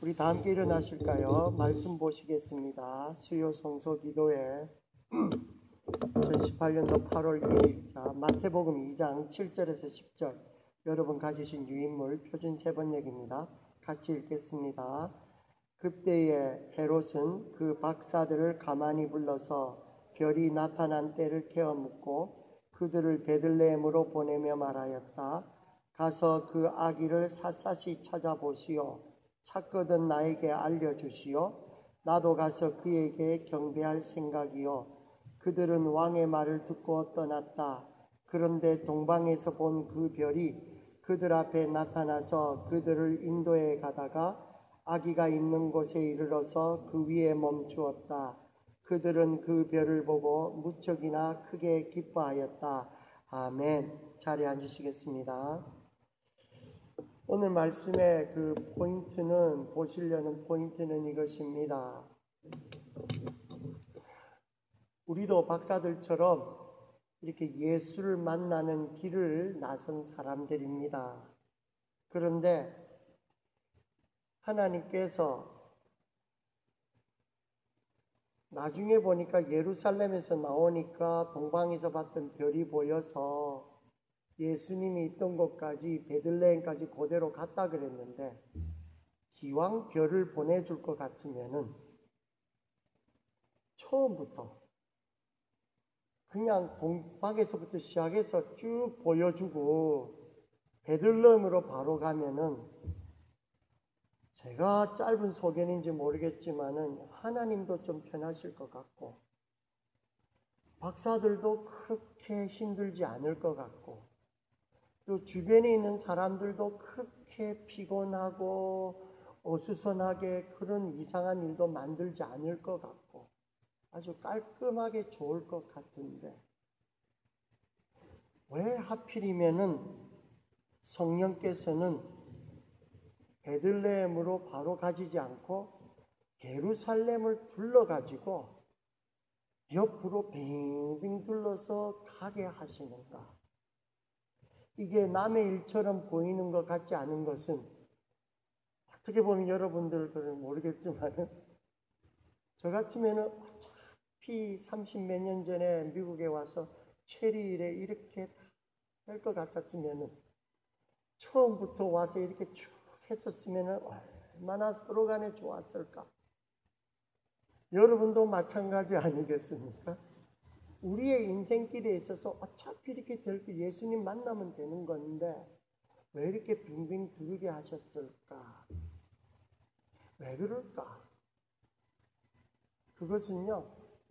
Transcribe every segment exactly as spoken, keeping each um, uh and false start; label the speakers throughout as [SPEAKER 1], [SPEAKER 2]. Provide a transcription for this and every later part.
[SPEAKER 1] 우리 다 함께 일어나실까요? 말씀 보시겠습니다. 수요 성서 기도회 이천십팔 년도 팔월 일일자 마태복음 이 장 칠 절에서 십 절 여러분 가지신 유인물 표준 세 번역입니다. 같이 읽겠습니다. 그때에 헤롯은 그 박사들을 가만히 불러서 별이 나타난 때를 깨어 묻고 그들을 베들레헴으로 보내며 말하였다. 가서 그 아기를 샅샅이 찾아보시오. 찾거든 나에게 알려주시오. 나도 가서 그에게 경배할 생각이요. 그들은 왕의 말을 듣고 떠났다. 그런데 동방에서 본 그 별이 그들 앞에 나타나서 그들을 인도해 가다가 아기가 있는 곳에 이르러서 그 위에 멈추었다. 그들은 그 별을 보고 무척이나 크게 기뻐하였다. 아멘. 자리에 앉으시겠습니다. 오늘 말씀의 그 포인트는, 보시려는 포인트는 이것입니다. 우리도 박사들처럼 이렇게 예수를 만나는 길을 나선 사람들입니다. 그런데 하나님께서 나중에 보니까 예루살렘에서 나오니까 동방에서 봤던 별이 보여서 예수님이 있던 곳까지 베들레헴까지 그대로 갔다 그랬는데 기왕 별을 보내줄 것 같으면은 처음부터 그냥 동방에서부터 시작해서 쭉 보여주고 베들레헴으로 바로 가면은 제가 짧은 소견인지 모르겠지만은 하나님도 좀 편하실 것 같고 박사들도 그렇게 힘들지 않을 것 같고 또 주변에 있는 사람들도 그렇게 피곤하고 어수선하게 그런 이상한 일도 만들지 않을 것 같고 아주 깔끔하게 좋을 것 같은데 왜 하필이면은 성령께서는 베들레헴으로 바로 가지지 않고 예루살렘을 둘러가지고 옆으로 빙빙 둘러서 가게 하시는가? 이게 남의 일처럼 보이는 것 같지 않은 것은 어떻게 보면 여러분들은 모르겠지만 저 같으면 어차피 삼십 몇 년 전에 미국에 와서 체리일에 이렇게 할 것 같았으면 처음부터 와서 이렇게 쭉 했었으면 얼마나 서로 간에 좋았을까. 여러분도 마찬가지 아니겠습니까? 우리의 인생길에 있어서 어차피 이렇게 될 거 예수님 만나면 되는 건데 왜 이렇게 빙빙 두르게 하셨을까? 왜 그럴까? 그것은요,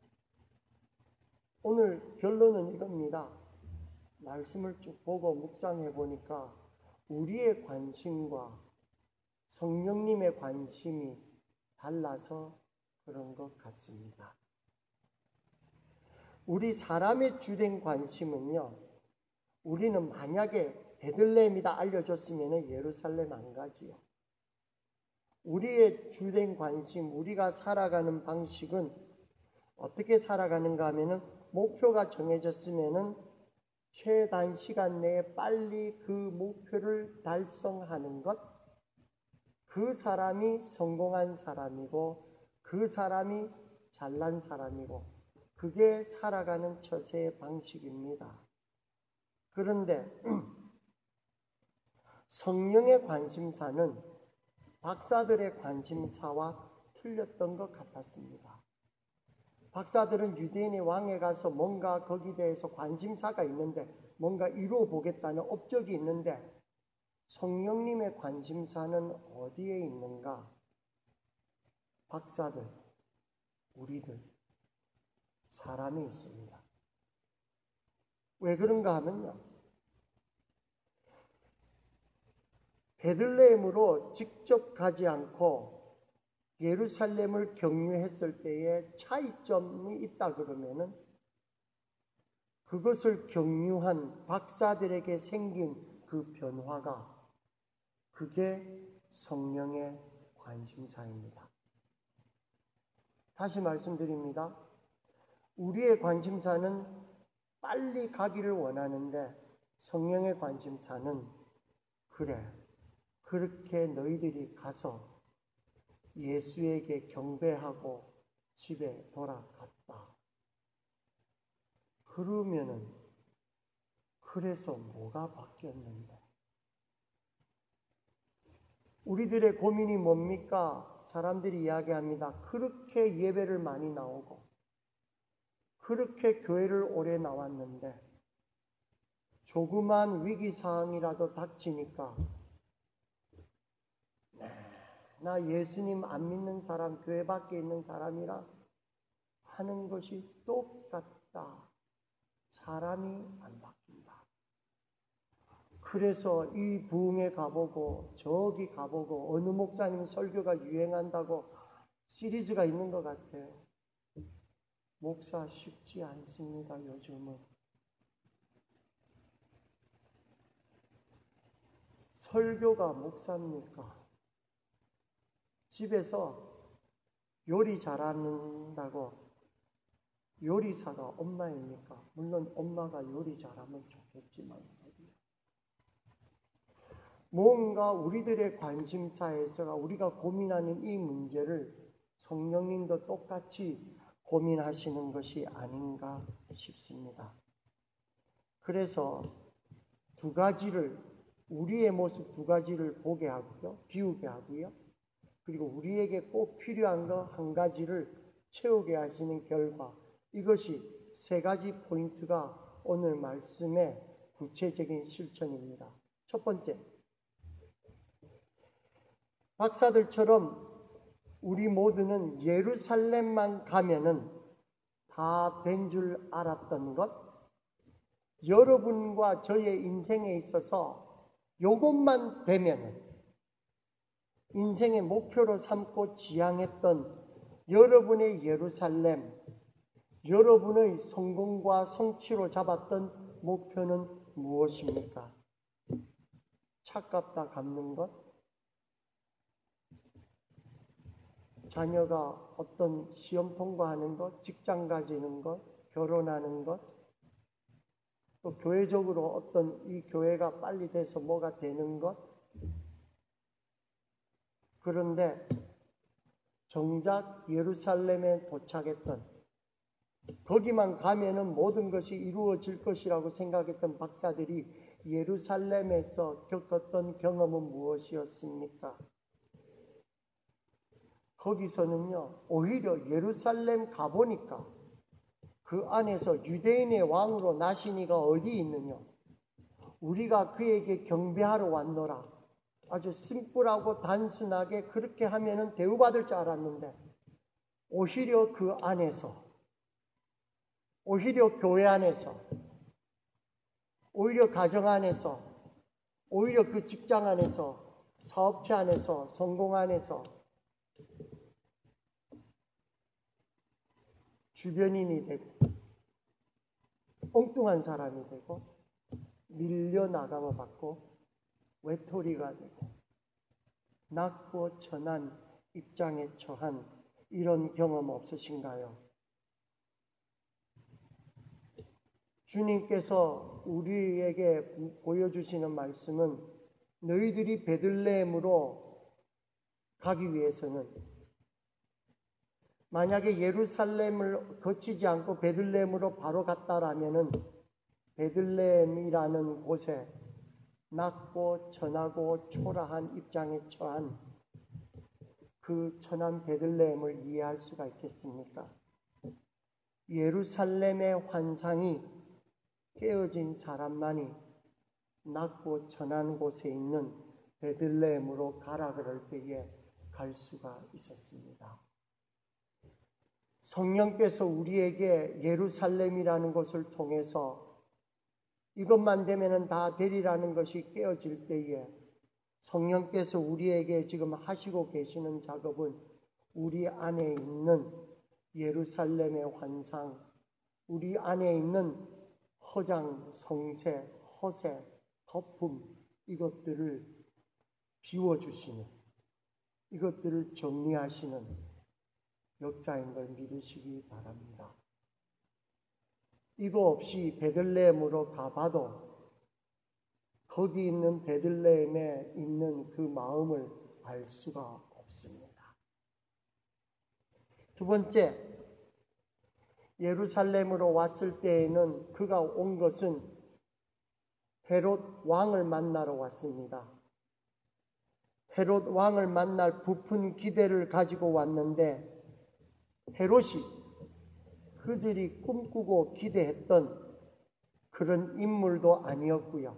[SPEAKER 1] 오늘 결론은 이겁니다. 말씀을 쭉 보고 묵상해 보니까 우리의 관심과 성령님의 관심이 달라서 그런 것 같습니다. 우리 사람의 주된 관심은요, 우리는 만약에 베들레헴이다 알려줬으면 예루살렘 안 가지요. 우리의 주된 관심, 우리가 살아가는 방식은 어떻게 살아가는가 하면은 목표가 정해졌으면은 최단 시간 내에 빨리 그 목표를 달성하는 것, 그 사람이 성공한 사람이고 그 사람이 잘난 사람이고 그게 살아가는 처세의 방식입니다. 그런데 성령의 관심사는 박사들의 관심사와 틀렸던 것 같았습니다. 박사들은 유대인의 왕에 가서 뭔가 거기에 대해서 관심사가 있는데 뭔가 이루어 보겠다는 업적이 있는데 성령님의 관심사는 어디에 있는가? 박사들, 우리들, 사람이 있습니다. 왜 그런가 하면요. 베들레헴으로 직접 가지 않고 예루살렘을 경유했을 때에 차이점이 있다 그러면은 그것을 경유한 박사들에게 생긴 그 변화가 그게 성령의 관심사입니다. 다시 말씀드립니다. 우리의 관심사는 빨리 가기를 원하는데 성령의 관심사는 그래, 그렇게 너희들이 가서 예수에게 경배하고 집에 돌아갔다. 그러면은 그래서 뭐가 바뀌었는데? 우리들의 고민이 뭡니까? 사람들이 이야기합니다. 그렇게 예배를 많이 나오고 그렇게 교회를 오래 나왔는데 조그만 위기사항이라도 닥치니까 네, 나 예수님 안 믿는 사람, 교회 밖에 있는 사람이라 하는 것이 똑같다. 사람이 안 바뀐다. 그래서 이 부흥에 가보고 저기 가보고 어느 목사님 설교가 유행한다고 시리즈가 있는 것 같아요. 목사 쉽지 않습니다. 요즘은. 설교가 목사입니까? 집에서 요리 잘한다고 요리사가 엄마입니까? 물론 엄마가 요리 잘하면 좋겠지만 뭔가 우리들의 관심사에서가 우리가 고민하는 이 문제를 성령님도 똑같이 고민하시는 것이 아닌가 싶습니다. 그래서 두 가지를 우리의 모습 두 가지를 보게 하고요. 비우게 하고요. 그리고 우리에게 꼭 필요한 거 한 가지를 채우게 하시는 결과 이것이 세 가지 포인트가 오늘 말씀의 구체적인 실천입니다. 첫 번째, 박사들처럼 우리 모두는 예루살렘만 가면은 다 된 줄 알았던 것, 여러분과 저의 인생에 있어서 이것만 되면은 인생의 목표로 삼고 지향했던 여러분의 예루살렘, 여러분의 성공과 성취로 잡았던 목표는 무엇입니까? 차값 다 갚는 것? 자녀가 어떤 시험 통과하는 것, 직장 가지는 것, 결혼하는 것, 또 교회적으로 어떤 이 교회가 빨리 돼서 뭐가 되는 것. 그런데 정작 예루살렘에 도착했던, 거기만 가면은 모든 것이 이루어질 것이라고 생각했던 박사들이 예루살렘에서 겪었던 경험은 무엇이었습니까? 거기서는요, 오히려 예루살렘 가보니까 그 안에서 유대인의 왕으로 나시니가 어디 있느냐? 우리가 그에게 경배하러 왔노라. 아주 심플하고 단순하게 그렇게 하면은 대우받을 줄 알았는데 오히려 그 안에서, 오히려 교회 안에서, 오히려 가정 안에서, 오히려 그 직장 안에서, 사업체 안에서, 성공 안에서 주변인이 되고 엉뚱한 사람이 되고 밀려나감을 받고 외톨이가 되고 낮고 천한 입장에 처한 이런 경험 없으신가요? 주님께서 우리에게 보여주시는 말씀은 너희들이 베들레헴으로 가기 위해서는 만약에 예루살렘을 거치지 않고 베들레헴으로 바로 갔다라면은 베들레헴이라는 곳에 낮고 천하고 초라한 입장에 처한 그 천한 베들레헴을 이해할 수가 있겠습니까? 예루살렘의 환상이 깨어진 사람만이 낮고 천한 곳에 있는 베들레헴으로 가라 그럴 때에 갈 수가 있었습니다. 성령께서 우리에게 예루살렘이라는 것을 통해서 이것만 되면은 다 되리라는 것이 깨어질 때에 성령께서 우리에게 지금 하시고 계시는 작업은 우리 안에 있는 예루살렘의 환상, 우리 안에 있는 허장, 성세, 허세, 거품 이것들을 비워주시는, 이것들을 정리하시는 역사인 걸 믿으시기 바랍니다. 이거 없이 베들레헴으로 가봐도 거기 있는 베들레헴에 있는 그 마음을 알 수가 없습니다. 두 번째, 예루살렘으로 왔을 때에는 그가 온 것은 헤롯 왕을 만나러 왔습니다. 헤롯 왕을 만날 부푼 기대를 가지고 왔는데 헤롯이 그들이 꿈꾸고 기대했던 그런 인물도 아니었고요.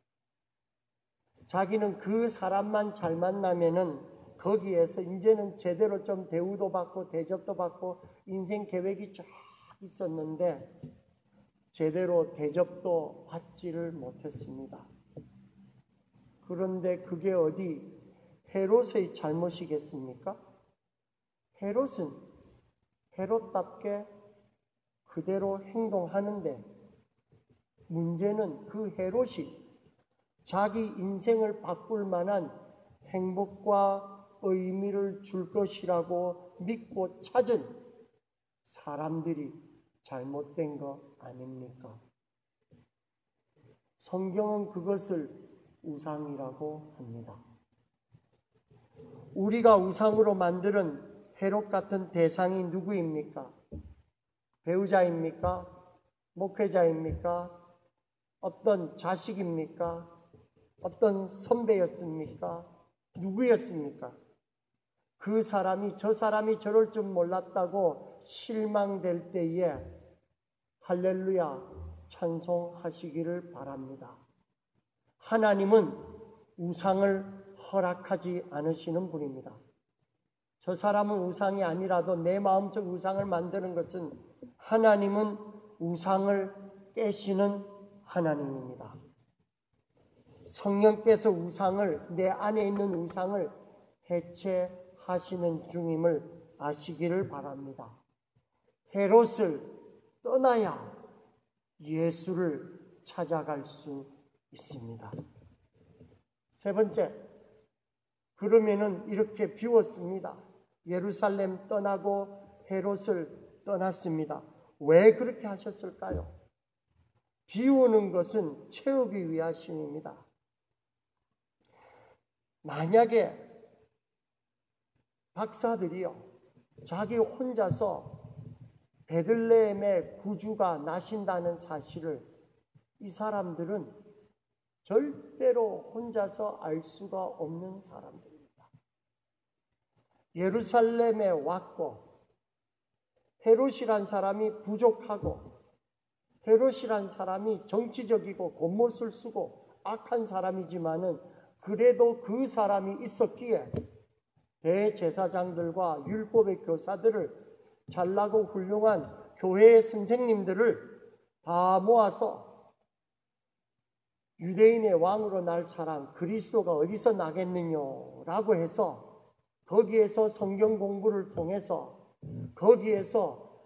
[SPEAKER 1] 자기는 그 사람만 잘 만나면은 거기에서 이제는 제대로 좀 대우도 받고 대접도 받고 인생 계획이 쫙 있었는데 제대로 대접도 받지를 못했습니다. 그런데 그게 어디 헤롯의 잘못이겠습니까? 헤롯은 헤롯답게 그대로 행동하는데 문제는 그 헤롯이 자기 인생을 바꿀 만한 행복과 의미를 줄 것이라고 믿고 찾은 사람들이 잘못된 거 아닙니까? 성경은 그것을 우상이라고 합니다. 우리가 우상으로 만드는 헤롯 같은 대상이 누구입니까? 배우자입니까? 목회자입니까? 어떤 자식입니까? 어떤 선배였습니까? 누구였습니까? 그 사람이 저 사람이 저럴 줄 몰랐다고 실망될 때에 할렐루야 찬송하시기를 바랍니다. 하나님은 우상을 허락하지 않으시는 분입니다. 저 사람은 우상이 아니라도 내 마음속 우상을 만드는 것은 하나님은 우상을 깨시는 하나님입니다. 성령께서 우상을 내 안에 있는 우상을 해체하시는 중임을 아시기를 바랍니다. 헤롯을 떠나야 예수를 찾아갈 수 있습니다. 세 번째, 그러면은 이렇게 비웠습니다. 예루살렘 떠나고 헤롯을 떠났습니다. 왜 그렇게 하셨을까요? 비우는 것은 채우기 위하심입니다. 만약에 박사들이요, 자기 혼자서 베들레헴의 구주가 나신다는 사실을 이 사람들은 절대로 혼자서 알 수가 없는 사람들입니다. 예루살렘에 왔고 헤롯이란 사람이 부족하고 헤롯이란 사람이 정치적이고 겉멋을 쓰고 악한 사람이지만은 그래도 그 사람이 있었기에 대제사장들과 율법의 교사들을 잘나고 훌륭한 교회의 선생님들을 다 모아서 유대인의 왕으로 날 사람 그리스도가 어디서 나겠느냐라고 해서 거기에서 성경 공부를 통해서 거기에서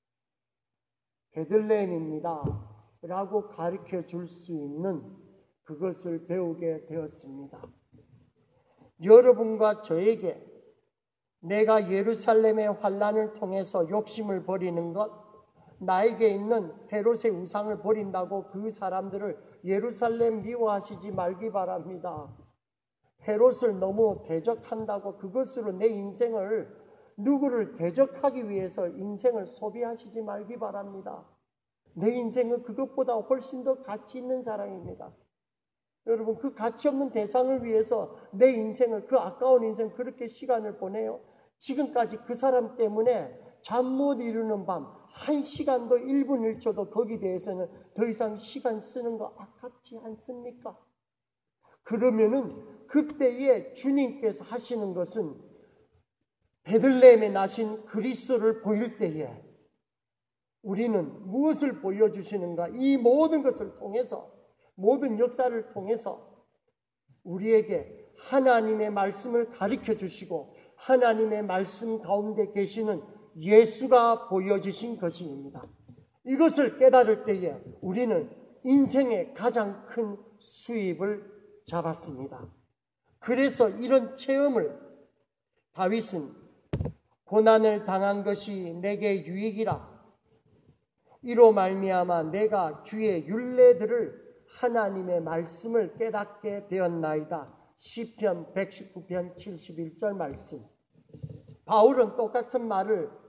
[SPEAKER 1] 베들레헴입니다 라고 가르쳐 줄 수 있는 그것을 배우게 되었습니다. 여러분과 저에게 내가 예루살렘의 환난을 통해서 욕심을 버리는 것, 나에게 있는 헤롯의 우상을 버린다고 그 사람들을 예루살렘 미워하시지 말기 바랍니다. 헤롯을 너무 대적한다고 그것으로 내 인생을 누구를 대적하기 위해서 인생을 소비하시지 말기 바랍니다. 내 인생은 그것보다 훨씬 더 가치 있는 사랑입니다. 여러분, 그 가치 없는 대상을 위해서 내 인생을, 그 아까운 인생 그렇게 시간을 보내요. 지금까지 그 사람 때문에 잠 못 이루는 밤 한 시간도 일 분 일 초도 거기에 대해서는 더 이상 시간 쓰는 거 아깝지 않습니까? 그러면은 그때에 주님께서 하시는 것은 베들레헴에 나신 그리스도를 보일 때에 우리는 무엇을 보여주시는가? 이 모든 것을 통해서, 모든 역사를 통해서 우리에게 하나님의 말씀을 가르쳐 주시고 하나님의 말씀 가운데 계시는 예수가 보여주신 것입니다. 이것을 깨달을 때에 우리는 인생의 가장 큰 수입을 잡았습니다. 그래서 이런 체험을 다윗은 고난을 당한 것이 내게 유익이라. 이로 말미암아 내가 주의 율례들을 하나님의 말씀을 깨닫게 되었나이다. 시편 백십구 편 칠십일 절 말씀. 바울은 똑같은 말을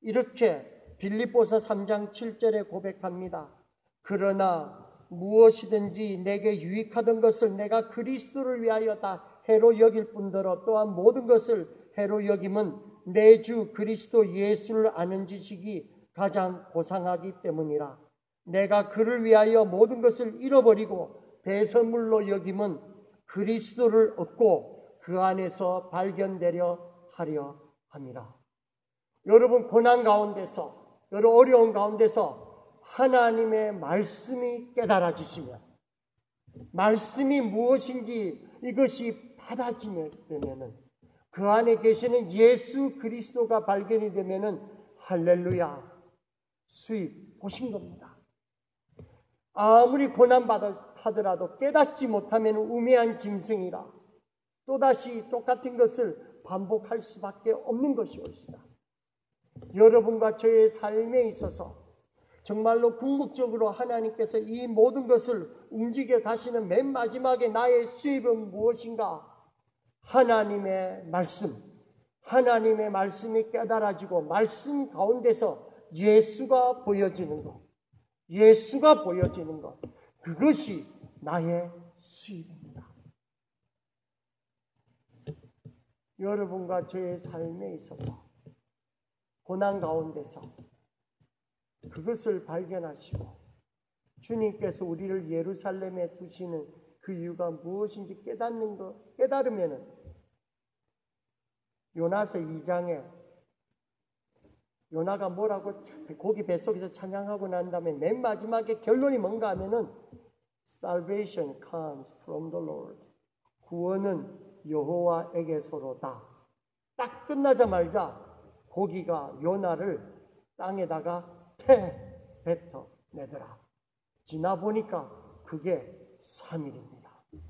[SPEAKER 1] 이렇게 빌립보서 삼 장 칠 절에 고백합니다. 그러나 무엇이든지 내게 유익하던 것을 내가 그리스도를 위하여 다 해로 여길 뿐더러 또한 모든 것을 해로 여김은 내 주 그리스도 예수를 아는 지식이 가장 고상하기 때문이라. 내가 그를 위하여 모든 것을 잃어버리고 배설물로 여김은 그리스도를 얻고 그 안에서 발견되려 하려 함이라. 여러분, 고난 가운데서, 여러분 어려운 가운데서 하나님의 말씀이 깨달아지시면, 말씀이 무엇인지 이것이 받아지게 되면은, 그 안에 계시는 예수 그리스도가 발견이 되면은 할렐루야, 수입 보신 겁니다. 아무리 고난받으더라도 깨닫지 못하면 우매한 짐승이라 또다시 똑같은 것을 반복할 수밖에 없는 것이옵시다. 여러분과 저의 삶에 있어서 정말로 궁극적으로 하나님께서 이 모든 것을 움직여 가시는 맨 마지막에 나의 수입은 무엇인가? 하나님의 말씀, 하나님의 말씀이 깨달아지고 말씀 가운데서 예수가 보여지는 것, 예수가 보여지는 것, 그것이 나의 수입입니다. 여러분과 저의 삶에 있어서 고난 가운데서 그것을 발견하시고 주님께서 우리를 예루살렘에 두시는 그 이유가 무엇인지 깨닫는 것, 깨달으면은 요나서 이 장에 요나가 뭐라고 고기 뱃속에서 찬양하고 난 다음에 맨 마지막에 결론이 뭔가 하면은 Salvation comes from the Lord. 구원은 여호와에게서로다. 딱 끝나자마자 고기가 요나를 땅에다가 패 뱉어 내더라. 지나 보니까 그게 삼 일입니다.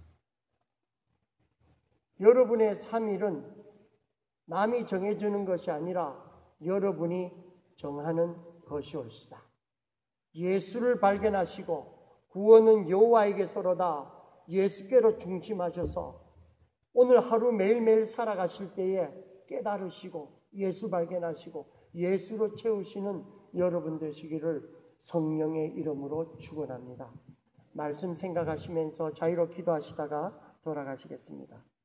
[SPEAKER 1] 여러분의 삼 일은 남이 정해주는 것이 아니라 여러분이 정하는 것이올시다. 예수를 발견하시고 구원은 여호와에게서로다. 예수께로 중심하셔서 오늘 하루 매일매일 살아가실 때에 깨달으시고 예수 발견하시고 예수로 채우시는 여러분 되시기를 성령의 이름으로 축원합니다. 말씀 생각하시면서 자유로 기도하시다가 돌아가시겠습니다.